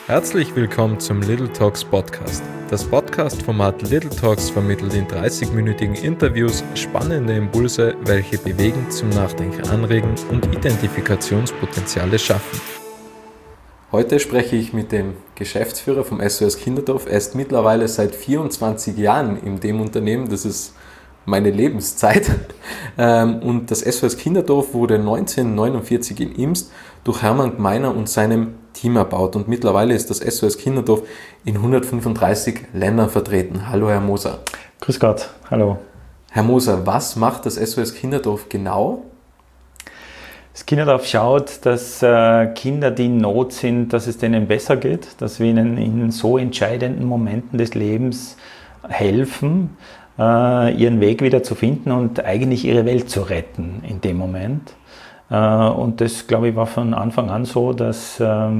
Herzlich willkommen zum Little Talks Podcast. Das Podcast-Format Little Talks vermittelt in 30-minütigen Interviews spannende Impulse, welche bewegen, zum Nachdenken anregen und Identifikationspotenziale schaffen. Heute spreche ich mit dem Geschäftsführer vom SOS Kinderdorf. Er ist mittlerweile seit 24 Jahren in dem Unternehmen. Das ist meine Lebenszeit. Und das SOS Kinderdorf wurde 1949 in Imst durch Hermann Gmeiner und seinem Team erbaut. Und mittlerweile ist das SOS Kinderdorf in 135 Ländern vertreten. Hallo Herr Moser. Grüß Gott, hallo. Herr Moser, was macht das SOS Kinderdorf genau? Das Kinderdorf schaut, dass Kinder, die in Not sind, dass es denen besser geht, dass wir ihnen in so entscheidenden Momenten des Lebens helfen, ihren Weg wieder zu finden und eigentlich ihre Welt zu retten in dem Moment. Und das, glaube ich, war von Anfang an so, dass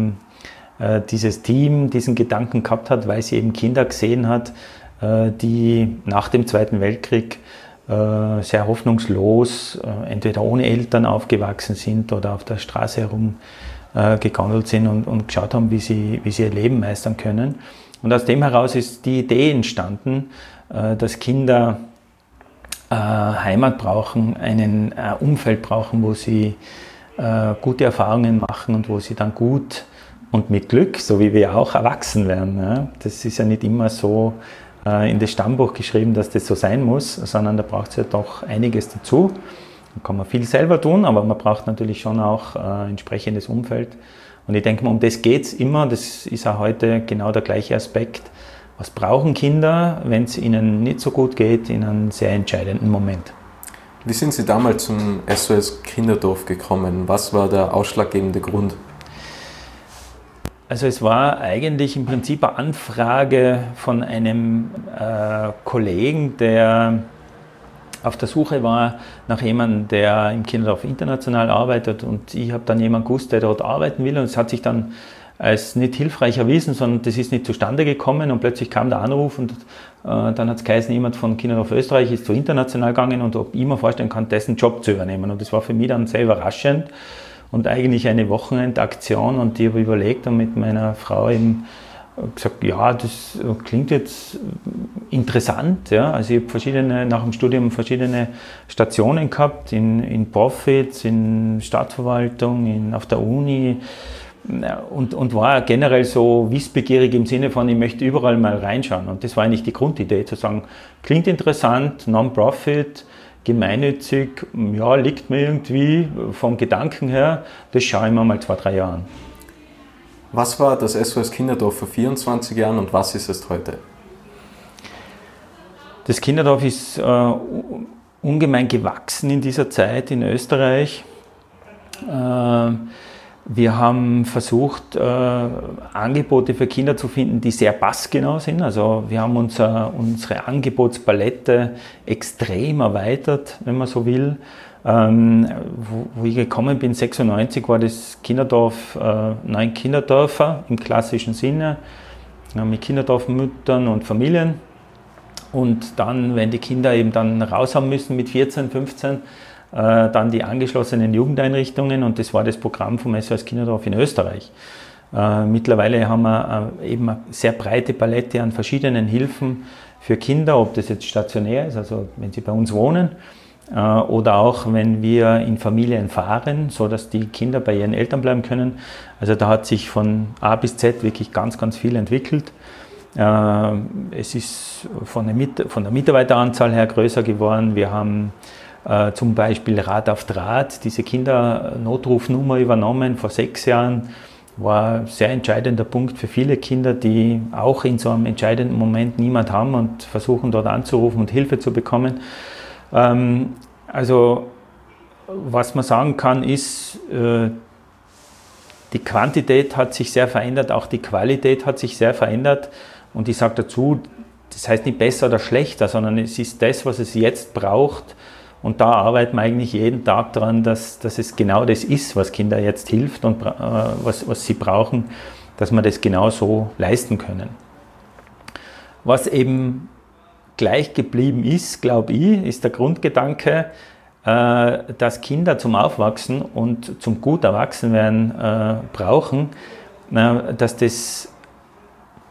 dieses Team diesen Gedanken gehabt hat, weil sie eben Kinder gesehen hat, die nach dem Zweiten Weltkrieg sehr hoffnungslos, entweder ohne Eltern aufgewachsen sind oder auf der Straße herumgegandelt sind und geschaut haben, wie sie ihr Leben meistern können. Und aus dem heraus ist die Idee entstanden, dass Kinder Heimat brauchen, ein Umfeld brauchen, wo sie gute Erfahrungen machen und wo sie dann gut und mit Glück, so wie wir auch, erwachsen werden. Ja? Das ist ja nicht immer so in das Stammbuch geschrieben, dass das so sein muss, sondern da braucht es ja doch einiges dazu. Da kann man viel selber tun, aber man braucht natürlich schon auch entsprechendes Umfeld. Und ich denke mal, um das geht es immer, das ist auch heute genau der gleiche Aspekt. Was brauchen Kinder, wenn es ihnen nicht so gut geht, in einem sehr entscheidenden Moment? Wie sind Sie damals zum SOS Kinderdorf gekommen? Was war der ausschlaggebende Grund? Also es war eigentlich im Prinzip eine Anfrage von einem Kollegen, der auf der Suche war nach jemandem, der im Kinderdorf international arbeitet, und ich habe dann jemanden gewusst, der dort arbeiten will, und es hat sich dann als nicht hilfreich erwiesen, sondern das ist nicht zustande gekommen, und plötzlich kam der Anruf und dann hat es geheißen, jemand von Kinderdorf Österreich ist so international gegangen und ob ich mir vorstellen kann, dessen Job zu übernehmen, und das war für mich dann sehr überraschend und eigentlich eine Wochenendaktion, und ich habe überlegt und mit meiner Frau eben gesagt, ja, das klingt jetzt interessant. Ja. Also ich habe nach dem Studium verschiedene Stationen gehabt, in Profits, in Stadtverwaltung, auf der Uni, und war generell so wissbegierig im Sinne von, ich möchte überall mal reinschauen. Und das war eigentlich die Grundidee, zu sagen, klingt interessant, Non-Profit, gemeinnützig, ja, liegt mir irgendwie vom Gedanken her, das schaue ich mir mal 2-3 Jahre an. Was war das SOS Kinderdorf vor 24 Jahren und was ist es heute? Das Kinderdorf ist ungemein gewachsen in dieser Zeit in Österreich. Wir haben versucht, Angebote für Kinder zu finden, die sehr passgenau sind. Also wir haben unsere Angebotspalette extrem erweitert, wenn man so will. Wo ich gekommen bin, 96, war das Kinderdorf 9 Kinderdörfer im klassischen Sinne, mit Kinderdorfmüttern und Familien. Und dann, wenn die Kinder eben dann raus haben müssen mit 14, 15, dann die angeschlossenen Jugendeinrichtungen, und das war das Programm vom SOS Kinderdorf in Österreich. Mittlerweile haben wir eben eine sehr breite Palette an verschiedenen Hilfen für Kinder, ob das jetzt stationär ist, also wenn sie bei uns wohnen, oder auch wenn wir in Familien fahren, sodass die Kinder bei ihren Eltern bleiben können. Also da hat sich von A bis Z wirklich ganz, ganz viel entwickelt. Es ist von der Mitarbeiteranzahl her größer geworden. Wir haben zum Beispiel Rat auf Draht, diese Kindernotrufnummer übernommen vor 6 Jahren, war ein sehr entscheidender Punkt für viele Kinder, die auch in so einem entscheidenden Moment niemand haben und versuchen dort anzurufen und Hilfe zu bekommen. Also was man sagen kann ist, die Quantität hat sich sehr verändert, auch die Qualität hat sich sehr verändert, und ich sage dazu, das heißt nicht besser oder schlechter, sondern es ist das, was es jetzt braucht. Und da arbeiten wir eigentlich jeden Tag daran, dass es genau das ist, was Kinder jetzt hilft und was sie brauchen, dass wir das genau so leisten können. Was eben gleich geblieben ist, glaube ich, ist der Grundgedanke, dass Kinder zum Aufwachsen und zum gut Erwachsenwerden brauchen, dass das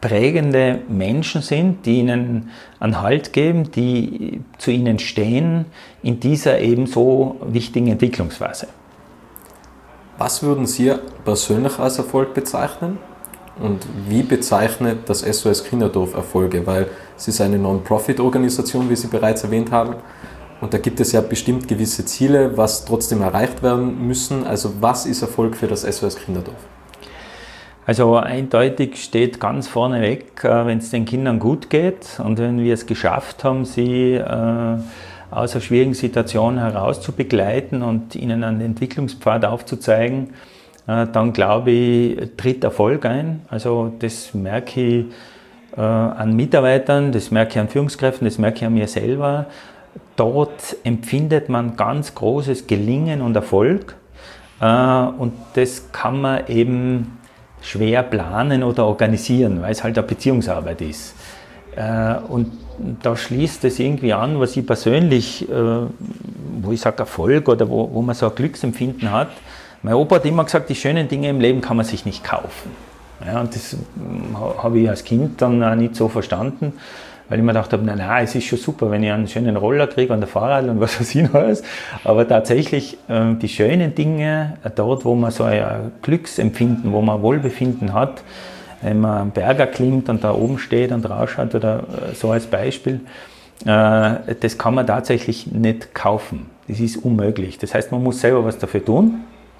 prägende Menschen sind, die ihnen einen Halt geben, die zu ihnen stehen in dieser eben so wichtigen Entwicklungsphase. Was würden Sie persönlich als Erfolg bezeichnen? Und wie bezeichnet das SOS Kinderdorf Erfolge? Weil es ist eine Non-Profit-Organisation, wie Sie bereits erwähnt haben. Und da gibt es ja bestimmt gewisse Ziele, was trotzdem erreicht werden müssen. Also was ist Erfolg für das SOS Kinderdorf? Also eindeutig steht ganz vorneweg, wenn es den Kindern gut geht und wenn wir es geschafft haben, sie aus einer schwierigen Situation heraus zu begleiten und ihnen einen Entwicklungspfad aufzuzeigen, dann glaube ich, tritt Erfolg ein. Also das merke ich an Mitarbeitern, das merke ich an Führungskräften, das merke ich an mir selber. Dort empfindet man ganz großes Gelingen und Erfolg und das kann man eben schwer planen oder organisieren, weil es halt eine Beziehungsarbeit ist. Und da schließt es irgendwie an, was ich persönlich, wo ich sage Erfolg oder wo man so ein Glücksempfinden hat. Mein Opa hat immer gesagt, die schönen Dinge im Leben kann man sich nicht kaufen. Ja, und das habe ich als Kind dann auch nicht so verstanden, weil ich mir gedacht habe, na, es ist schon super, wenn ich einen schönen Roller kriege und ein Fahrrad und was weiß ich noch alles. Aber tatsächlich die schönen Dinge, dort wo man so ein Glücksempfinden, wo man Wohlbefinden hat, wenn man einen Berg klimmt und da oben steht und rausschaut oder so als Beispiel, das kann man tatsächlich nicht kaufen. Das ist unmöglich. Das heißt, man muss selber was dafür tun.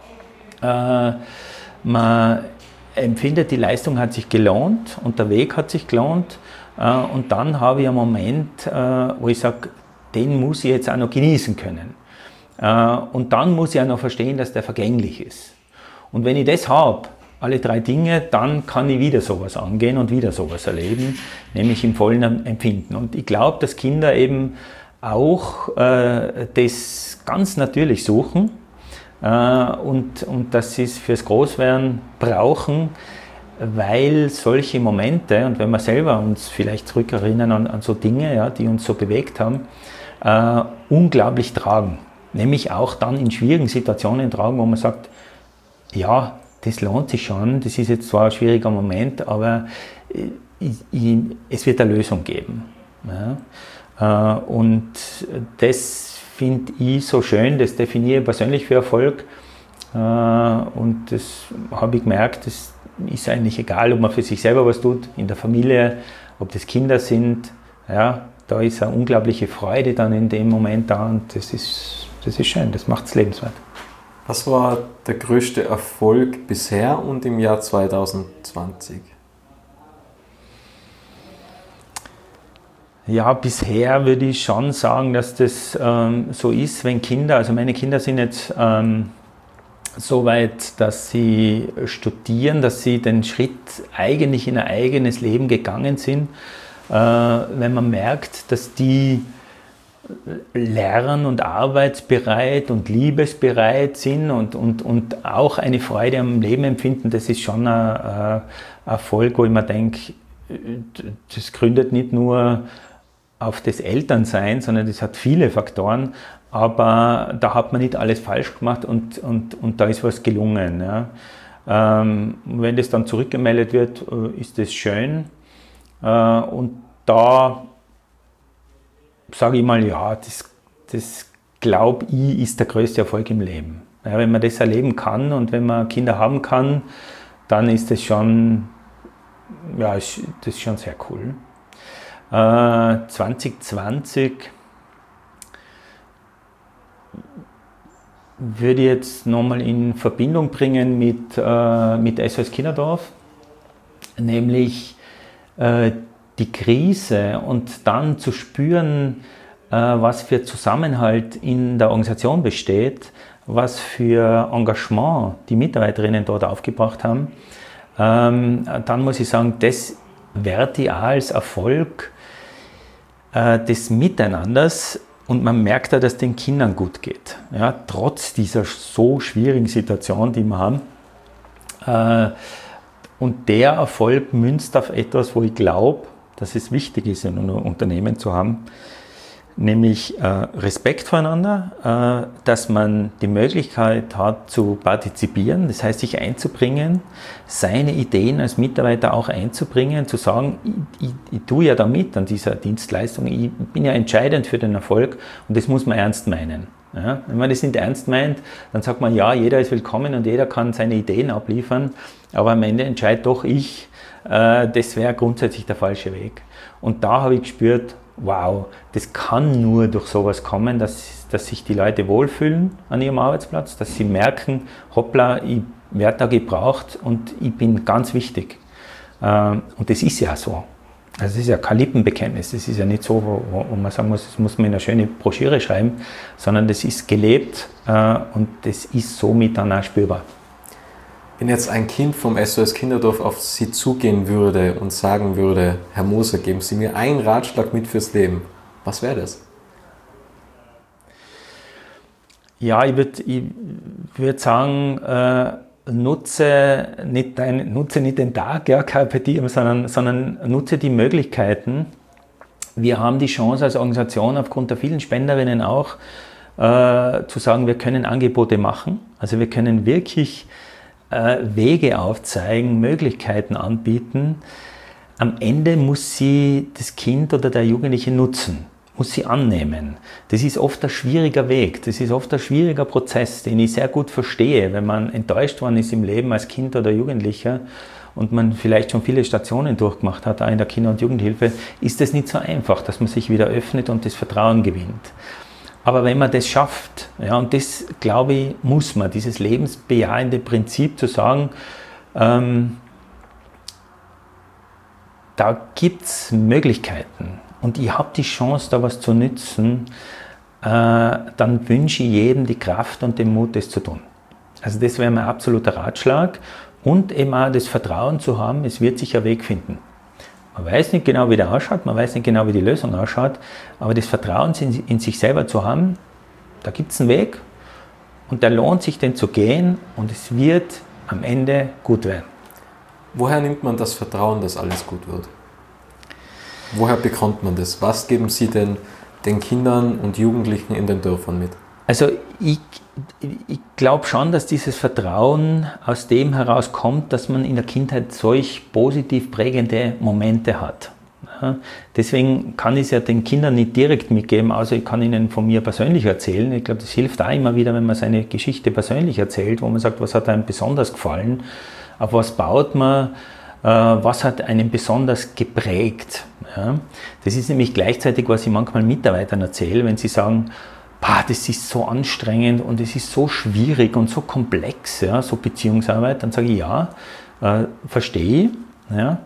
Man empfindet, die Leistung hat sich gelohnt und der Weg hat sich gelohnt. Und dann habe ich einen Moment, wo ich sage, den muss ich jetzt auch noch genießen können. Und dann muss ich auch noch verstehen, dass der vergänglich ist. Und wenn ich das habe, alle drei Dinge, dann kann ich wieder sowas angehen und wieder sowas erleben, nämlich im vollen Empfinden. Und ich glaube, dass Kinder eben auch das ganz natürlich suchen und dass sie es fürs Großwerden brauchen, weil solche Momente, und wenn wir selber uns vielleicht zurückerinnern an so Dinge, ja, die uns so bewegt haben, unglaublich tragen. Nämlich auch dann in schwierigen Situationen tragen, wo man sagt, ja, das lohnt sich schon, das ist jetzt zwar ein schwieriger Moment, aber es wird eine Lösung geben. Ja. Und das finde ich so schön, das definiere ich persönlich für Erfolg. Und das habe ich gemerkt, das ist eigentlich egal, ob man für sich selber was tut, in der Familie, ob das Kinder sind, ja, da ist eine unglaubliche Freude dann in dem Moment da und das ist schön, das macht es lebenswert. Was war der größte Erfolg bisher und im Jahr 2020? Ja, bisher würde ich schon sagen, dass das so ist, wenn Kinder, also meine Kinder sind jetzt so weit, dass sie studieren, dass sie den Schritt eigentlich in ein eigenes Leben gegangen sind, wenn man merkt, dass die lern- und arbeitsbereit und liebesbereit sind und auch eine Freude am Leben empfinden, das ist schon ein Erfolg, wo ich mir denke, das gründet nicht nur auf das Elternsein, sondern das hat viele Faktoren, aber da hat man nicht alles falsch gemacht und da ist was gelungen. Ja. Wenn das dann zurückgemeldet wird, ist das schön und da sage ich mal, ja, das glaube ich, ist der größte Erfolg im Leben. Ja, wenn man das erleben kann und wenn man Kinder haben kann, dann ist das schon, ja, das ist schon sehr cool. 2020 würde ich jetzt nochmal in Verbindung bringen mit SOS Kinderdorf, nämlich die Krise und dann zu spüren, was für Zusammenhalt in der Organisation besteht, was für Engagement die Mitarbeiterinnen dort aufgebracht haben, dann muss ich sagen, das werte ich auch als Erfolg des Miteinanders und man merkt ja, dass es den Kindern gut geht, ja, trotz dieser so schwierigen Situation, die wir haben. Und der Erfolg münzt auf etwas, wo ich glaube, dass es wichtig ist, in einem Unternehmen zu haben, nämlich Respekt voreinander, dass man die Möglichkeit hat zu partizipieren, das heißt sich einzubringen, seine Ideen als Mitarbeiter auch einzubringen, zu sagen, ich tue ja da mit an dieser Dienstleistung, ich bin ja entscheidend für den Erfolg und das muss man ernst meinen. Ja, wenn man das nicht ernst meint, dann sagt man, ja, jeder ist willkommen und jeder kann seine Ideen abliefern, aber am Ende entscheide doch ich, das wäre grundsätzlich der falsche Weg. Und da habe ich gespürt, wow, das kann nur durch sowas kommen, dass sich die Leute wohlfühlen an ihrem Arbeitsplatz, dass sie merken, hoppla, ich werde da gebraucht und ich bin ganz wichtig. Und das ist ja so. Also das ist ja kein Lippenbekenntnis, das ist ja nicht so, wo man sagen muss, das muss man in eine schöne Broschüre schreiben, sondern das ist gelebt und das ist somit dann auch spürbar. Wenn jetzt ein Kind vom SOS Kinderdorf auf Sie zugehen würde und sagen würde, Herr Moser, geben Sie mir einen Ratschlag mit fürs Leben, was wäre das? Ja, ich würd sagen, nutze nicht den Tag, ja, Carpe diem, sondern nutze die Möglichkeiten. Wir haben die Chance als Organisation aufgrund der vielen Spenderinnen auch zu sagen, wir können Angebote machen. Also wir können wirklich Wege aufzeigen, Möglichkeiten anbieten. Am Ende muss sie das Kind oder der Jugendliche nutzen, muss sie annehmen. Das ist oft ein schwieriger Weg, das ist oft ein schwieriger Prozess, den ich sehr gut verstehe, wenn man enttäuscht worden ist im Leben als Kind oder Jugendlicher und man vielleicht schon viele Stationen durchgemacht hat, auch in der Kinder- und Jugendhilfe, ist es nicht so einfach, dass man sich wieder öffnet und das Vertrauen gewinnt. Aber wenn man das schafft, ja, und das, glaube ich, muss man, dieses lebensbejahende Prinzip zu sagen, da gibt es Möglichkeiten und ich habe die Chance, da was zu nützen, dann wünsche ich jedem die Kraft und den Mut, das zu tun. Also das wäre mein absoluter Ratschlag und eben auch das Vertrauen zu haben, es wird sich ein Weg finden. Man weiß nicht genau, wie der ausschaut, man weiß nicht genau, wie die Lösung ausschaut, aber das Vertrauen in sich selber zu haben, da gibt es einen Weg und der lohnt sich, den zu gehen und es wird am Ende gut werden. Woher nimmt man das Vertrauen, dass alles gut wird? Woher bekommt man das? Was geben Sie denn den Kindern und Jugendlichen in den Dörfern mit? Also ich glaube schon, dass dieses Vertrauen aus dem herauskommt, dass man in der Kindheit solch positiv prägende Momente hat. Ja, deswegen kann ich es ja den Kindern nicht direkt mitgeben, außer ich kann ihnen von mir persönlich erzählen. Ich glaube, das hilft auch immer wieder, wenn man seine Geschichte persönlich erzählt, wo man sagt, was hat einem besonders gefallen, auf was baut man, was hat einen besonders geprägt. Ja, das ist nämlich gleichzeitig, was ich manchmal Mitarbeitern erzähle, wenn sie sagen, das ist so anstrengend und es ist so schwierig und so komplex, ja, so Beziehungsarbeit, dann sage ich, ja, verstehe ich. Ja,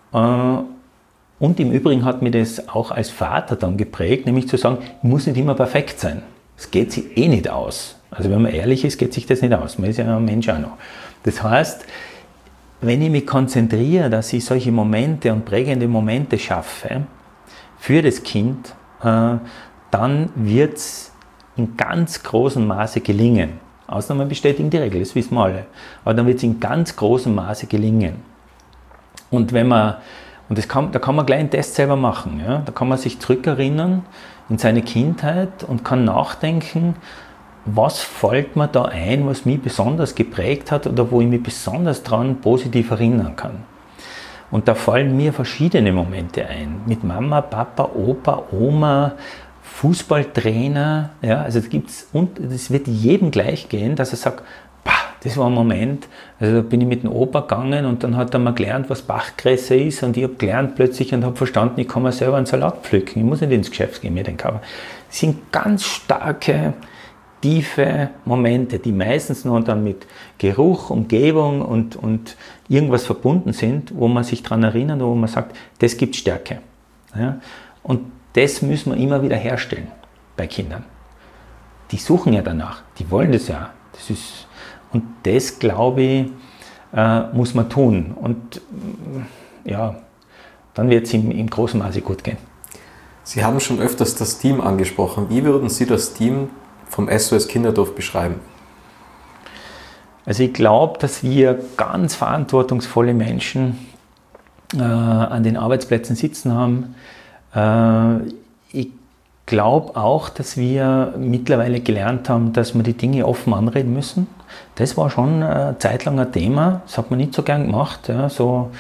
und im Übrigen hat mir das auch als Vater dann geprägt, nämlich zu sagen, ich muss nicht immer perfekt sein. Es geht sich eh nicht aus. Also wenn man ehrlich ist, geht sich das nicht aus. Man ist ja ein Mensch auch noch. Das heißt, wenn ich mich konzentriere, dass ich solche Momente und prägende Momente schaffe für das Kind, dann wird es in ganz großem Maße gelingen. Ausnahmen bestätigen die Regel, das wissen wir alle. Aber dann wird es in ganz großem Maße gelingen. Und wenn man, da kann man gleich einen Test selber machen. Ja? Da kann man sich zurückerinnern in seine Kindheit und kann nachdenken, was fällt mir da ein, was mich besonders geprägt hat oder wo ich mich besonders daran positiv erinnern kann. Und da fallen mir verschiedene Momente ein. Mit Mama, Papa, Opa, Oma, Fußballtrainer, ja, also das wird jedem gleich gehen, dass er sagt, das war ein Moment, also da bin ich mit dem Opa gegangen und dann hat er mal gelernt, was Bachgräser ist und ich habe gelernt plötzlich und habe verstanden, ich kann mir selber einen Salat pflücken, ich muss nicht ins Geschäft gehen, mir den kaufen. Das sind ganz starke, tiefe Momente, die meistens nur dann mit Geruch, Umgebung und irgendwas verbunden sind, wo man sich daran erinnert, wo man sagt, das gibt Stärke. Ja? Und das müssen wir immer wieder herstellen bei Kindern. Die suchen ja danach, die wollen das ja. Und das, glaube ich, muss man tun. Und ja, dann wird es im großen Maße gut gehen. Sie haben schon öfters das Team angesprochen. Wie würden Sie das Team vom SOS Kinderdorf beschreiben? Also ich glaube, dass wir ganz verantwortungsvolle Menschen an den Arbeitsplätzen sitzen haben. Ich glaube auch, dass wir mittlerweile gelernt haben, dass wir die Dinge offen anreden müssen. Das war schon eine Zeit lang ein Thema, das hat man nicht so gern gemacht. Ja, so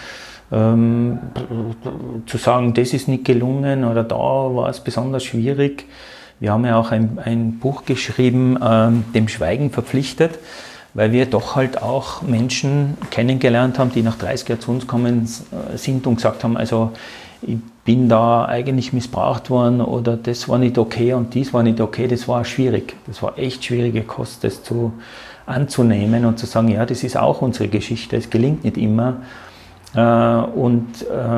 zu sagen, das ist nicht gelungen oder da war es besonders schwierig. Wir haben ja auch ein Buch geschrieben, dem Schweigen verpflichtet, weil wir doch halt auch Menschen kennengelernt haben, die nach 30 Jahren zu uns gekommen sind und gesagt haben, also ich bin da eigentlich missbraucht worden oder das war nicht okay und dies war nicht okay, das war schwierig. Das war echt schwierige Kost, das anzunehmen und zu sagen, ja, das ist auch unsere Geschichte, es gelingt nicht immer. Und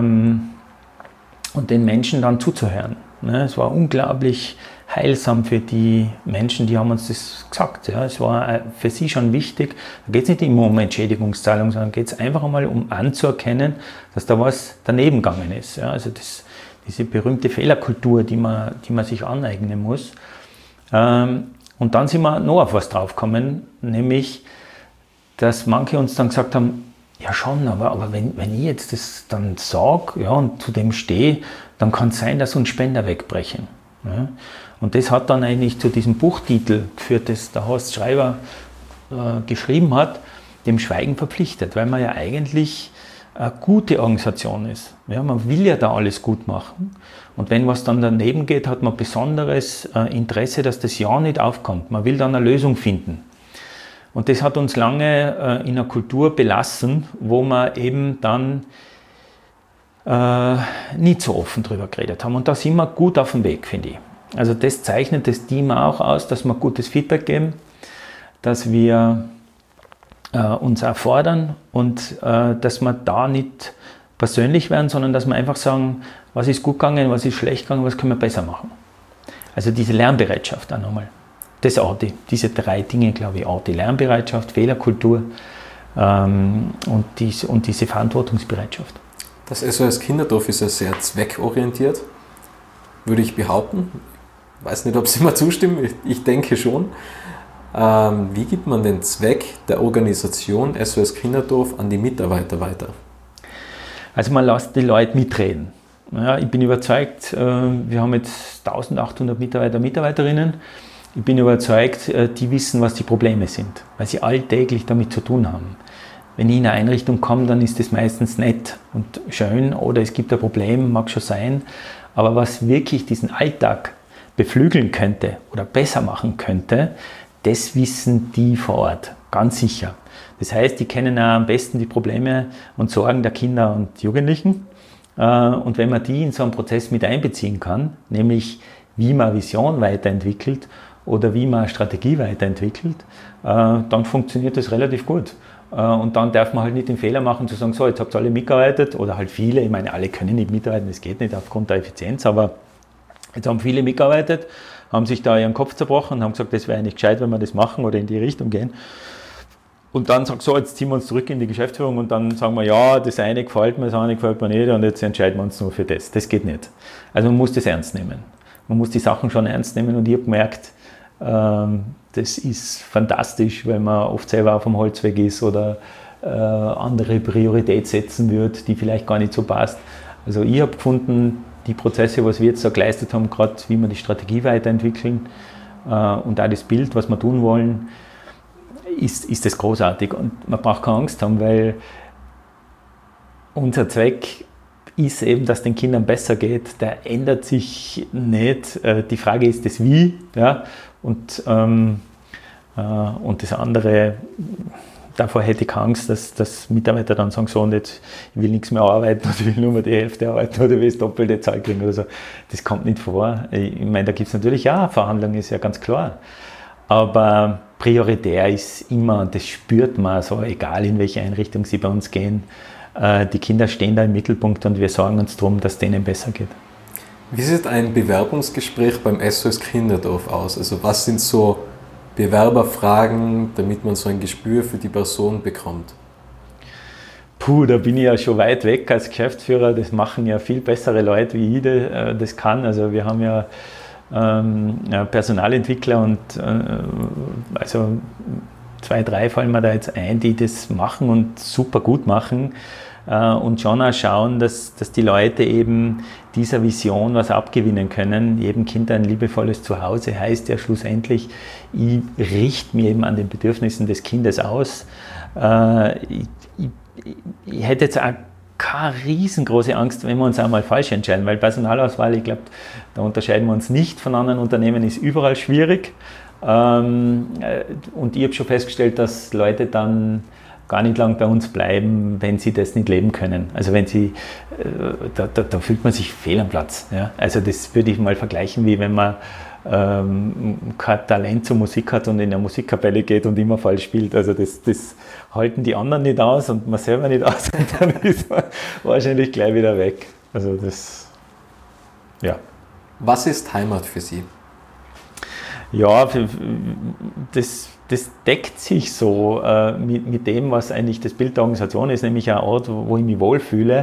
den Menschen dann zuzuhören. Es war unglaublich heilsam für die Menschen, die haben uns das gesagt. Ja. Es war für sie schon wichtig, da geht es nicht immer um Entschädigungszahlung, sondern geht es einfach einmal um anzuerkennen, dass da was daneben gegangen ist. Ja. Also diese berühmte Fehlerkultur, die man sich aneignen muss. Und dann sind wir noch auf was draufgekommen, nämlich, dass manche uns dann gesagt haben, ja schon, aber wenn ich jetzt das dann sage, ja, und zu dem stehe, dann kann es sein, dass uns Spender wegbrechen. Ja. Und das hat dann eigentlich zu diesem Buchtitel geführt, das der Horst Schreiber geschrieben hat, dem Schweigen verpflichtet, weil man ja eigentlich eine gute Organisation ist. Ja, man will ja da alles gut machen. Und wenn was dann daneben geht, hat man besonderes Interesse, dass das ja nicht aufkommt. Man will dann eine Lösung finden. Und das hat uns lange in einer Kultur belassen, wo wir eben dann nicht so offen drüber geredet haben. Und da sind wir gut auf dem Weg, finde ich. Also das zeichnet das Team auch aus, dass wir gutes Feedback geben, dass wir uns auch fordern und dass wir da nicht persönlich werden, sondern dass wir einfach sagen, was ist gut gegangen, was ist schlecht gegangen, was können wir besser machen. Also diese Lernbereitschaft auch nochmal. Das auch diese 3 Dinge, glaube ich, auch die Lernbereitschaft, Fehlerkultur und diese Verantwortungsbereitschaft. Das SOS Kinderdorf ist ja sehr zweckorientiert, würde ich behaupten. Ich weiß nicht, ob Sie mir zustimmen, ich denke schon. Wie gibt man den Zweck der Organisation SOS Kinderdorf an die Mitarbeiter weiter? Also man lässt die Leute mitreden. Ja, ich bin überzeugt, wir haben jetzt 1800 Mitarbeiter, Mitarbeiterinnen. Ich bin überzeugt, die wissen, was die Probleme sind, weil sie alltäglich damit zu tun haben. Wenn ich in eine Einrichtung komme, dann ist das meistens nett und schön oder es gibt ein Problem, mag schon sein. Aber was wirklich diesen Alltag beflügeln könnte oder besser machen könnte, das wissen die vor Ort, ganz sicher. Das heißt, die kennen auch am besten die Probleme und Sorgen der Kinder und Jugendlichen. Und wenn man die in so einen Prozess mit einbeziehen kann, nämlich wie man Vision weiterentwickelt oder wie man eine Strategie weiterentwickelt, dann funktioniert das relativ gut. Und dann darf man halt nicht den Fehler machen, zu sagen, so, jetzt habt ihr alle mitgearbeitet oder halt viele, ich meine, alle können nicht mitarbeiten, das geht nicht aufgrund der Effizienz, aber jetzt haben viele mitgearbeitet, haben sich da ihren Kopf zerbrochen und haben gesagt, das wäre eigentlich gescheit, wenn wir das machen oder in die Richtung gehen. Und dann sagt so, jetzt ziehen wir uns zurück in die Geschäftsführung und dann sagen wir, ja, das eine gefällt mir, das andere gefällt mir nicht und jetzt entscheiden wir uns nur für das. Das geht nicht. Also man muss das ernst nehmen. Man muss die Sachen schon ernst nehmen und ich habe gemerkt, das ist fantastisch, weil man oft selber auf dem Holzweg ist oder andere Priorität setzen wird, die vielleicht gar nicht so passt. Also ich habe gefunden, die Prozesse, was wir jetzt da geleistet haben, gerade wie wir die Strategie weiterentwickeln und auch das Bild, was wir tun wollen, ist das großartig. Und man braucht keine Angst haben, weil unser Zweck ist eben, dass den Kindern besser geht. Der ändert sich nicht. Die Frage ist das Wie. Ja? Und das andere, davor hätte ich keine Angst, dass Mitarbeiter dann sagen, so und jetzt ich will nichts mehr arbeiten oder ich will nur mehr die Hälfte arbeiten oder will das doppelte Zahl kriegen oder so. Das kommt nicht vor. Ich meine, da gibt es natürlich ja Verhandlungen, ist ja ganz klar. Aber prioritär ist immer, und das spürt man so, egal in welche Einrichtung sie bei uns gehen, die Kinder stehen da im Mittelpunkt und wir sorgen uns darum, dass es denen besser geht. Wie sieht ein Bewerbungsgespräch beim SOS Kinderdorf aus? Also was sind so Bewerberfragen, damit man so ein Gespür für die Person bekommt? Puh, da bin ich ja schon weit weg als Geschäftsführer. Das machen ja viel bessere Leute, wie ich das kann. Also wir haben ja Personalentwickler und also 2, 3 fallen mir da jetzt ein, die das machen und super gut machen. und schon auch schauen, dass die Leute eben dieser Vision was abgewinnen können. Jedem Kind ein liebevolles Zuhause heißt ja schlussendlich, ich richte mich eben an den Bedürfnissen des Kindes aus. Ich hätte jetzt auch keine riesengroße Angst, wenn wir uns einmal falsch entscheiden, weil Personalauswahl, ich glaube, da unterscheiden wir uns nicht von anderen Unternehmen, ist überall schwierig. Und ich habe schon festgestellt, dass Leute dann gar nicht lang bei uns bleiben, wenn sie das nicht leben können. Also wenn sie, da fühlt man sich fehl am Platz. Ja? Also das würde ich mal vergleichen, wie wenn man kein Talent zur Musik hat und in eine Musikkapelle geht und immer falsch spielt. Also das halten die anderen nicht aus und man selber nicht aus und dann ist man wahrscheinlich gleich wieder weg. Also das, ja. Was ist Heimat für Sie? Ja, das deckt sich so mit dem, was eigentlich das Bild der Organisation ist, nämlich ein Ort, wo ich mich wohlfühle.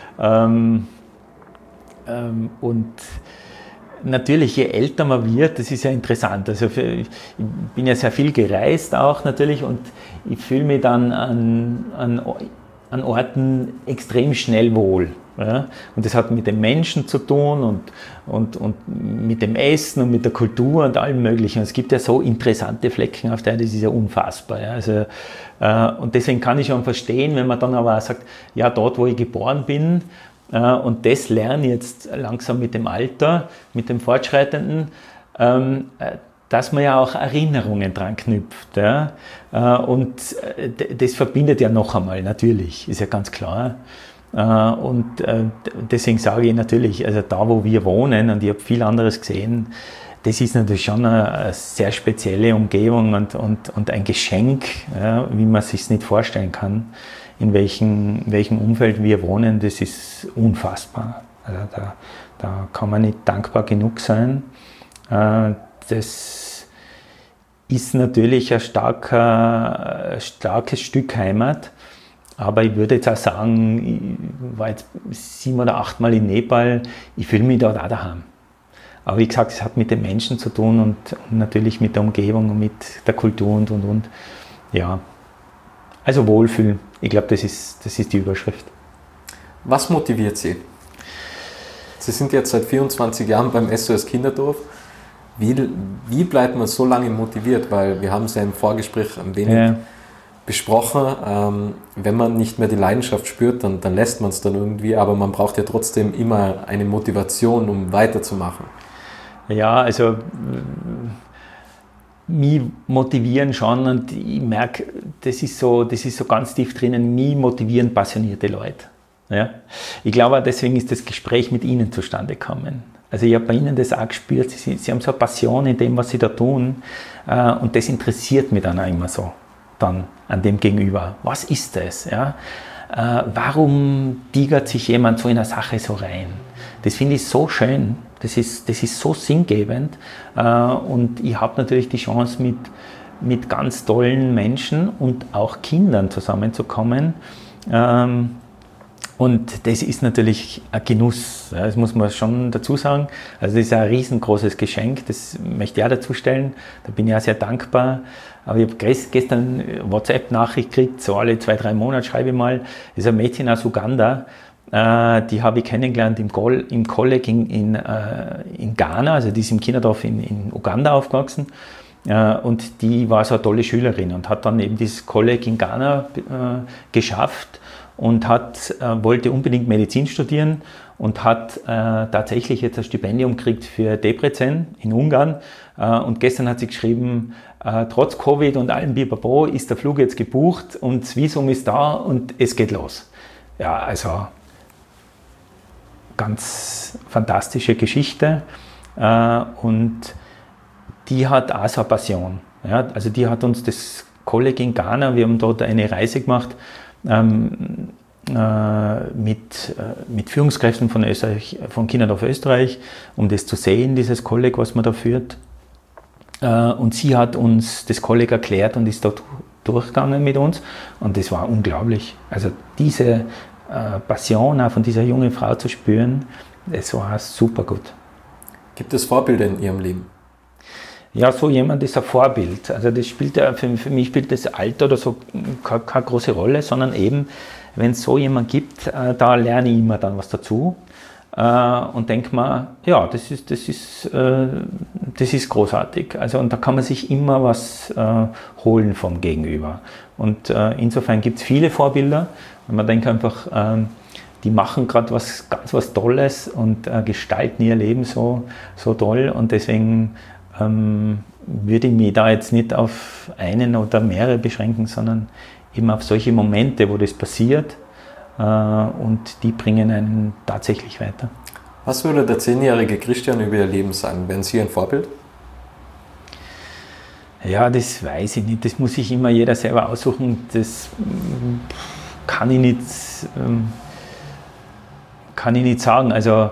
Und natürlich, je älter man wird, das ist ja interessant. Also ich bin ja sehr viel gereist auch natürlich und ich fühle mich dann an Orten extrem schnell wohl. Ja? Und das hat mit den Menschen zu tun und mit dem Essen und mit der Kultur und allem Möglichen. Und es gibt ja so interessante Flecken auf der, das ist ja unfassbar. Ja? Also, und deswegen kann ich schon verstehen, wenn man dann aber auch sagt, ja, dort, wo ich geboren bin, und das lerne ich jetzt langsam mit dem Alter, mit dem Fortschreitenden, dass man ja auch Erinnerungen dran knüpft. Ja? Und das verbindet ja noch einmal, natürlich, ist ja ganz klar. Und deswegen sage ich natürlich, also da, wo wir wohnen, und ich habe viel anderes gesehen, das ist natürlich schon eine sehr spezielle Umgebung und ein Geschenk, ja, wie man es sich nicht vorstellen kann. In welchem Umfeld wir wohnen, das ist unfassbar. Also da kann man nicht dankbar genug sein. Das ist natürlich ein starkes Stück Heimat, aber ich würde jetzt auch sagen, ich war jetzt 7 oder 8 Mal in Nepal, ich fühle mich dort auch daheim. Aber wie gesagt, es hat mit den Menschen zu tun und natürlich mit der Umgebung und mit der Kultur und. Ja. Also Wohlfühlen, ich glaube, das ist die Überschrift. Was motiviert Sie? Sie sind jetzt seit 24 Jahren beim SOS Kinderdorf. Wie bleibt man so lange motiviert? Weil wir haben es ja im Vorgespräch ein wenig besprochen. Wenn man nicht mehr die Leidenschaft spürt, dann lässt man es dann irgendwie, aber man braucht ja trotzdem immer eine Motivation, um weiterzumachen. Ja, also mich motivieren schon und ich merke, das ist so ganz tief drinnen, mich motivieren passionierte Leute. Ja? Ich glaube, deswegen ist das Gespräch mit Ihnen zustande gekommen. Also ich habe bei Ihnen das auch gespürt, Sie haben so eine Passion in dem, was Sie da tun und das interessiert mich dann auch immer so, dann an dem Gegenüber. Was ist das? Ja? Warum tigert sich jemand so in eine Sache so rein? Das finde ich so schön. Das ist so sinngebend und ich habe natürlich die Chance, mit ganz tollen Menschen und auch Kindern zusammenzukommen. Und das ist natürlich ein Genuss, das muss man schon dazu sagen. Also das ist ein riesengroßes Geschenk, das möchte ich auch dazu stellen. Da bin ich auch sehr dankbar. Aber ich habe gestern eine WhatsApp-Nachricht gekriegt, so alle 2-3 Monate schreibe ich mal, das ist ein Mädchen aus Uganda. Die habe ich kennengelernt im Kolleg in Ghana, also die ist im Kinderdorf in Uganda aufgewachsen und die war so eine tolle Schülerin und hat dann eben dieses Kolleg in Ghana geschafft und wollte unbedingt Medizin studieren und hat tatsächlich jetzt ein Stipendium gekriegt für Debrecen in Ungarn und gestern hat sie geschrieben, trotz Covid und allem Bipapo ist der Flug jetzt gebucht und das Visum ist da und es geht los. Ja, also ganz fantastische Geschichte und die hat auch so eine Passion. Ja, also die hat uns das Kolleg in Ghana, wir haben dort eine Reise gemacht mit Führungskräften von Österreich, von Kinderdorf Österreich, um das zu sehen, dieses Kolleg, was man da führt. Und sie hat uns das Kolleg erklärt und ist dort durchgegangen mit uns und das war unglaublich. Also diese Passion auch von dieser jungen Frau zu spüren, das war super gut. Gibt es Vorbilder in Ihrem Leben? Ja, so jemand ist ein Vorbild. Also das spielt ja, für mich spielt das Alter oder so keine große Rolle, sondern eben, wenn es so jemand gibt, da lerne ich immer dann was dazu und denke mir, ja, das ist großartig. Also und da kann man sich immer was holen vom Gegenüber. Und insofern gibt es viele Vorbilder. Und man denkt einfach, die machen gerade was Tolles und gestalten ihr Leben so toll. Und deswegen würde ich mich da jetzt nicht auf einen oder mehrere beschränken, sondern eben auf solche Momente, wo das passiert und die bringen einen tatsächlich weiter. Was würde der 10-jährige Christian über Ihr Leben sagen? Wären Sie ein Vorbild? Ja, das weiß ich nicht. Das muss sich immer jeder selber aussuchen. Das kann ich nicht sagen. Also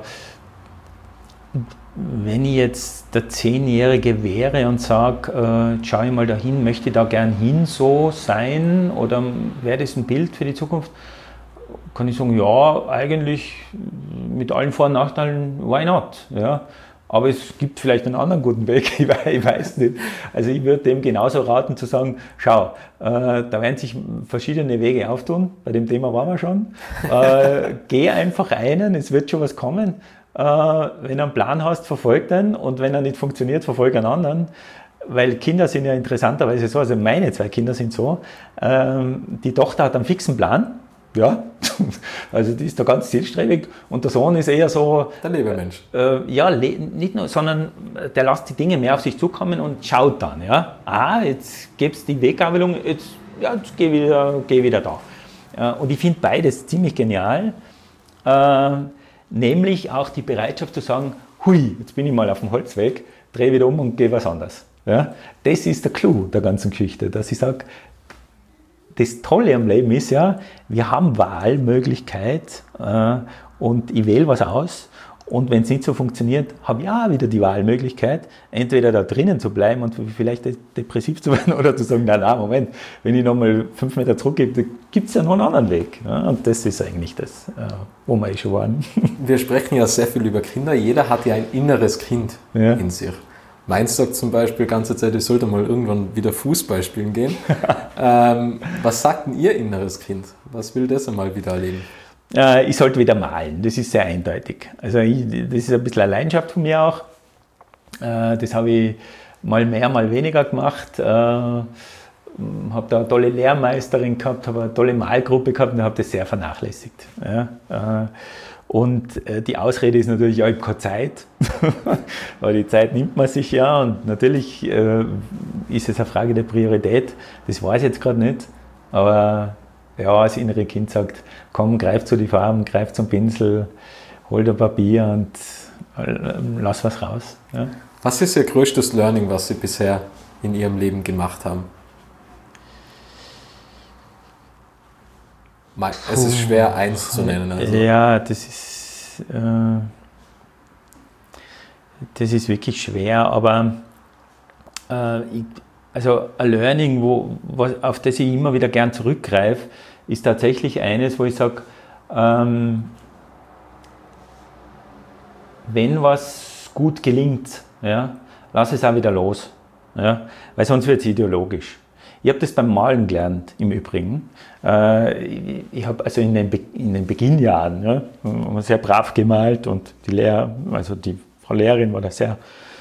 wenn ich jetzt der 10-Jährige wäre und sage, schau ich mal dahin, möchte ich da gern hin so sein oder wäre das ein Bild für die Zukunft, kann ich sagen, ja, eigentlich mit allen Vor- und Nachteilen, why not? Ja. Aber es gibt vielleicht einen anderen guten Weg, ich weiß nicht. Also ich würde dem genauso raten zu sagen, schau, da werden sich verschiedene Wege auftun, bei dem Thema waren wir schon. Geh einfach einen, es wird schon was kommen. Wenn du einen Plan hast, verfolg den und wenn er nicht funktioniert, verfolg einen anderen. Weil Kinder sind ja interessanterweise so, also meine 2 Kinder sind so, die Tochter hat einen fixen Plan, ja, also die ist da ganz zielstrebig und der Sohn ist eher so... Der Lebemensch. Ja, nicht nur, sondern der lässt die Dinge mehr auf sich zukommen und schaut dann, ja. Jetzt gibt es die Weggabelung, jetzt geh wieder da. Und ich finde beides ziemlich genial, nämlich auch die Bereitschaft zu sagen, hui, jetzt bin ich mal auf dem Holzweg, drehe wieder um und gehe was anderes. Ja. Das ist der Clou der ganzen Geschichte, dass ich sage, das Tolle am Leben ist ja, wir haben Wahlmöglichkeit und ich wähle was aus und wenn es nicht so funktioniert, habe ich auch wieder die Wahlmöglichkeit, entweder da drinnen zu bleiben und vielleicht depressiv zu werden oder zu sagen, nein, Moment, wenn ich nochmal 5 Meter zurückgebe, gibt es ja noch einen anderen Weg. Ja, und das ist eigentlich das, wo wir schon waren. Wir sprechen ja sehr viel über Kinder, jeder hat ja ein inneres Kind in sich. Meins sagt zum Beispiel die ganze Zeit, ich sollte mal irgendwann wieder Fußball spielen gehen. Was sagt denn Ihr inneres Kind? Was will das einmal wieder erleben? Ich sollte wieder malen, das ist sehr eindeutig. Also das ist ein bisschen eine Leidenschaft von mir auch. Das habe ich mal mehr, mal weniger gemacht. Habe da eine tolle Lehrmeisterin gehabt, habe eine tolle Malgruppe gehabt und habe das sehr vernachlässigt. Ja. Und die Ausrede ist natürlich, ja, ich habe keine Zeit, weil die Zeit nimmt man sich ja und natürlich ist es eine Frage der Priorität, das weiß ich jetzt gerade nicht, aber ja, das innere Kind sagt, komm, greif zu die Farben, greif zum Pinsel, hol dir Papier und lass was raus. Ja. Was ist Ihr größtes Learning, was Sie bisher in Ihrem Leben gemacht haben? Es ist schwer, eins zu nennen. Also. Ja, das ist wirklich schwer, aber also ein Learning, auf das ich immer wieder gern zurückgreife, ist tatsächlich eines, wo ich sage, wenn was gut gelingt, ja, lass es auch wieder los, ja, weil sonst wird es ideologisch. Ich habe das beim Malen gelernt, im Übrigen. Ich habe also in den Beginnjahren sehr brav gemalt und die Frau Lehrerin war da sehr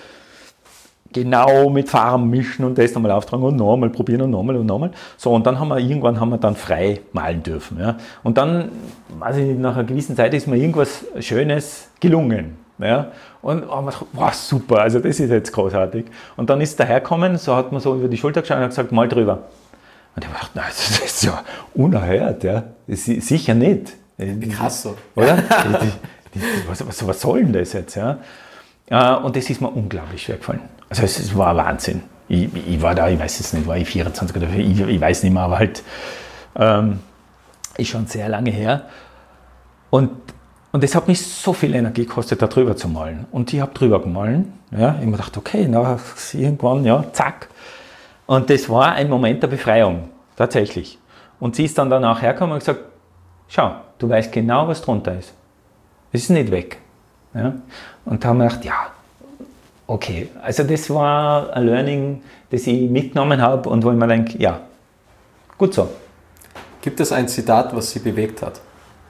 genau mit Farben mischen und das nochmal auftragen und nochmal probieren und nochmal. So, und dann haben wir dann frei malen dürfen. Ja. Und dann, also nach einer gewissen Zeit ist mir irgendwas Schönes gelungen. Ja. Und man dachte, wow, super, also das ist jetzt großartig. Und dann ist dahergekommen, so hat man so über die Schulter geschaut und hat gesagt, mal drüber. Und ich dachte, das ist ja unerhört, ja. Das ist sicher nicht. Krass so. Oder? Was soll denn das jetzt? Ja? Und das ist mir unglaublich schwer gefallen. Also es war Wahnsinn. Ich war da, ich weiß es nicht, war ich 24 oder ich weiß nicht mehr, aber halt ist schon sehr lange her. Und es hat mich so viel Energie gekostet, da drüber zu malen. Und ich habe drüber gemahlen. Ja? Ich habe mir gedacht, okay, irgendwann, ja, zack. Und das war ein Moment der Befreiung, tatsächlich. Und sie ist dann danach hergekommen und gesagt, schau, du weißt genau, was drunter ist. Es ist nicht weg. Ja? Und da haben wir gedacht, ja, Okay, also das war ein Learning, das ich mitgenommen habe und wo ich mir denke, ja, gut so. Gibt es ein Zitat, was Sie bewegt hat?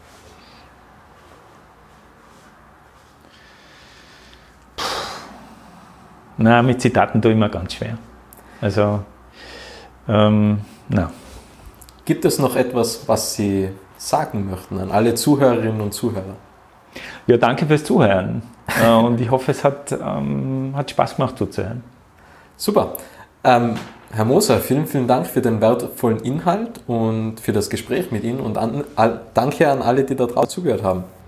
Na, mit Zitaten tue ich mir ganz schwer. Also, na. Gibt es noch etwas, was Sie sagen möchten an alle Zuhörerinnen und Zuhörer? Ja, danke fürs Zuhören. Und ich hoffe, es hat Spaß gemacht zuzuhören. Super. Herr Moser, vielen, vielen Dank für den wertvollen Inhalt und für das Gespräch mit Ihnen und danke an alle, die da draußen zugehört haben.